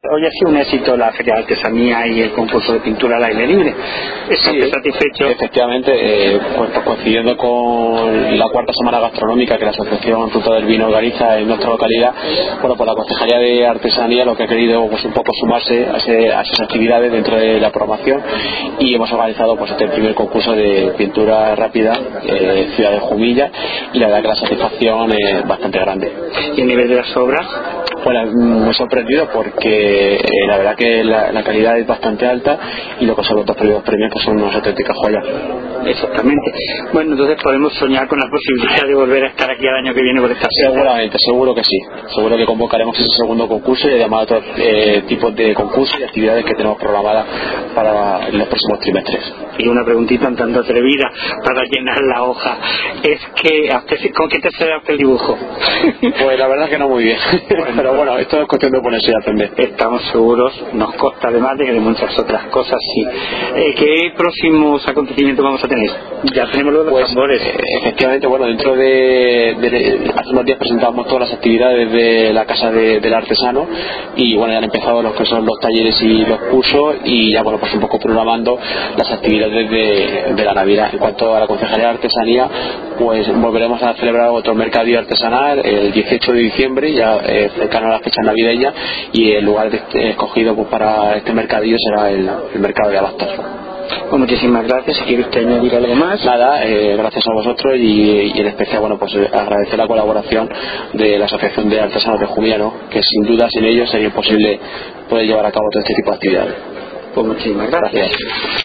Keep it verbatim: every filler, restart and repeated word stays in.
Hoy ha sido un éxito la Feria de Artesanía y el concurso de pintura al aire libre. ¿Estás Sí, satisfecho? efectivamente, eh, pues, pues coincidiendo con la cuarta semana gastronómica que la Asociación Ruta del Vino organiza en nuestra localidad, bueno, pues la Concejalía de Artesanía lo que ha querido pues un poco sumarse a, ese, a esas actividades dentro de la programación, y hemos organizado pues este primer concurso de pintura rápida, eh, Ciudad de Jumilla, y la verdad que la satisfacción es bastante grande. ¿Y el nivel de las obras? Bueno, muy sorprendido porque eh, la verdad que la, la calidad es bastante alta, y lo que son los dos primeros premios que son unas auténticas joyas. Exactamente. Bueno, entonces podemos soñar con la posibilidad de volver a estar aquí el año que viene por esta fecha. Seguramente, seguro que sí. Seguro que convocaremos ese segundo concurso y además otros eh, tipos de concursos y actividades que tenemos programadas para los próximos trimestres. Y una preguntita un tanto atrevida para llenar la hoja. Es que, ¿a usted, ¿con qué te se da usted el dibujo? Pues la verdad que no muy bien. Pero bueno, esto es cuestión de ponerse a aprender. Estamos seguros, nos consta además de que de muchas otras cosas sí. Eh, ¿Qué próximos acontecimientos vamos a tener? Ya tenemos los Pues, tambores. eh, efectivamente, bueno, dentro de, de hace unos días presentamos todas las actividades de la Casa de, del Artesano, y bueno, ya han empezado los que son los talleres y los cursos, y ya bueno, pues un poco programando las actividades de, de la Navidad. En cuanto a la Concejalía de Artesanía, pues volveremos a celebrar otro mercadillo artesanal el dieciocho de diciembre, ya eh, cercano a las fechas navideñas, y el lugar de este, escogido pues, para este mercadillo será el, el mercado de Abastos. Pues muchísimas gracias. Si quiere usted añadir algo más. Nada, eh, gracias a vosotros, y, y en especial, bueno, pues eh, agradecer la colaboración de la Asociación de Artesanos de Jumilla, ¿no? Que sin duda sin ellos sería imposible poder llevar a cabo todo este tipo de actividades. Pues muchísimas gracias. Gracias.